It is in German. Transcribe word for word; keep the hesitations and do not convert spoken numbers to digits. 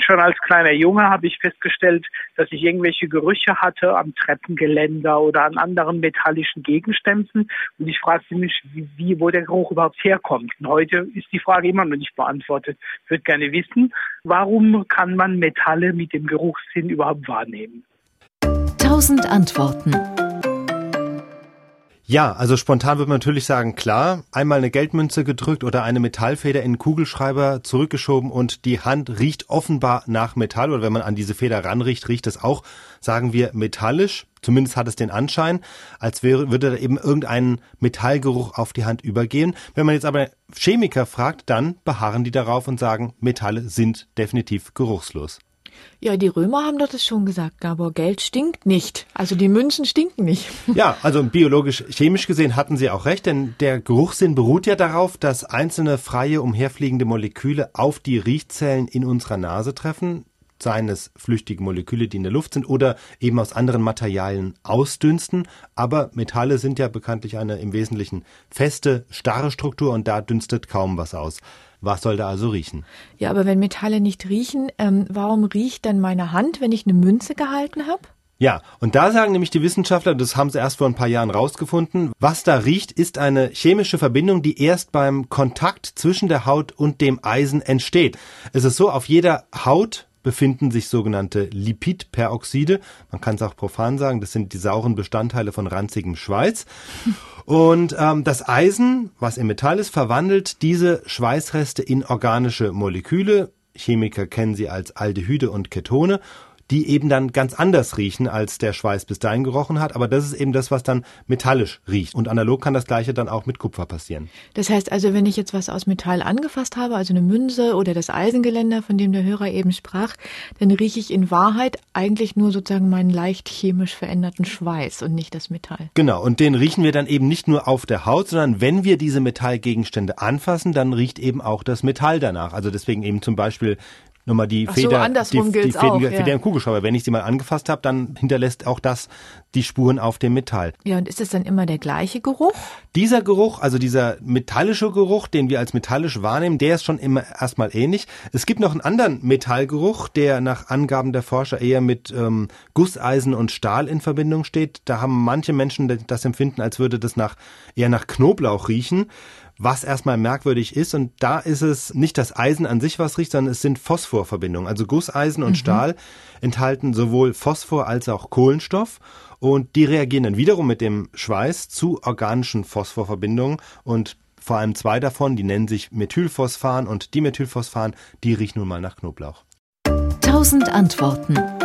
Schon als kleiner Junge habe ich festgestellt, dass ich irgendwelche Gerüche hatte am Treppengeländer oder an anderen metallischen Gegenständen. Und ich fragte mich, wie, wie wo der Geruch überhaupt herkommt. Und heute ist die Frage immer noch nicht beantwortet. Ich würde gerne wissen, warum kann man Metalle mit dem Geruchssinn überhaupt wahrnehmen? Tausend Antworten. Ja, also spontan würde man natürlich sagen, klar, einmal eine Geldmünze gedrückt oder eine Metallfeder in den Kugelschreiber zurückgeschoben und die Hand riecht offenbar nach Metall, oder wenn man an diese Feder ranriecht, riecht es auch, sagen wir, metallisch. Zumindest hat es den Anschein, als wäre, würde da eben irgendein Metallgeruch auf die Hand übergehen. Wenn man jetzt aber Chemiker fragt, dann beharren die darauf und sagen, Metalle sind definitiv geruchslos. Ja, die Römer haben doch das schon gesagt, Gabor, Geld stinkt nicht. Also die Münzen stinken nicht. Ja, also biologisch-chemisch gesehen hatten Sie auch recht, denn der Geruchssinn beruht ja darauf, dass einzelne freie, umherfliegende Moleküle auf die Riechzellen in unserer Nase treffen, seien es flüchtige Moleküle, die in der Luft sind oder eben aus anderen Materialien ausdünsten. Aber Metalle sind ja bekanntlich eine im Wesentlichen feste, starre Struktur und da dünstet kaum was aus. Was soll da also riechen? Ja, aber wenn Metalle nicht riechen, ähm, warum riecht dann meine Hand, wenn ich eine Münze gehalten habe? Ja, und da sagen nämlich die Wissenschaftler, das haben sie erst vor ein paar Jahren rausgefunden, was da riecht, ist eine chemische Verbindung, die erst beim Kontakt zwischen der Haut und dem Eisen entsteht. Es ist so, auf jeder Haut befinden sich sogenannte Lipidperoxide. Man kann es auch profan sagen, das sind die sauren Bestandteile von ranzigem Schweiß. Und ähm, das Eisen, was im Metall ist, verwandelt diese Schweißreste in organische Moleküle. Chemiker kennen sie als Aldehyde und Ketone, die eben dann ganz anders riechen, als der Schweiß bis dahin gerochen hat. Aber das ist eben das, was dann metallisch riecht. Und analog kann das Gleiche dann auch mit Kupfer passieren. Das heißt also, wenn ich jetzt was aus Metall angefasst habe, also eine Münze oder das Eisengeländer, von dem der Hörer eben sprach, dann rieche ich in Wahrheit eigentlich nur sozusagen meinen leicht chemisch veränderten Schweiß und nicht das Metall. Genau, und den riechen wir dann eben nicht nur auf der Haut, sondern wenn wir diese Metallgegenstände anfassen, dann riecht eben auch das Metall danach. Also deswegen eben zum Beispiel nochmal die Ach so, Feder, andersrum die, die gilt's Feder, auch, Feder ja. im Kugelschreiber. Wenn ich sie mal angefasst habe, dann hinterlässt auch das die Spuren auf dem Metall. Ja, und ist es dann immer der gleiche Geruch? Dieser Geruch, also dieser metallische Geruch, den wir als metallisch wahrnehmen, der ist schon immer erstmal ähnlich. Es gibt noch einen anderen Metallgeruch, der nach Angaben der Forscher eher mit ähm, Gusseisen und Stahl in Verbindung steht. Da haben manche Menschen das Empfinden, als würde das nach eher nach Knoblauch riechen. Was erstmal merkwürdig ist, und da ist es nicht das Eisen an sich, was riecht, sondern es sind Phosphorverbindungen. Also Gusseisen und mhm. Stahl enthalten sowohl Phosphor als auch Kohlenstoff und die reagieren dann wiederum mit dem Schweiß zu organischen Phosphorverbindungen und vor allem zwei davon, die nennen sich Methylphosphan und Dimethylphosphan, die riechen nun mal nach Knoblauch. Tausend Antworten.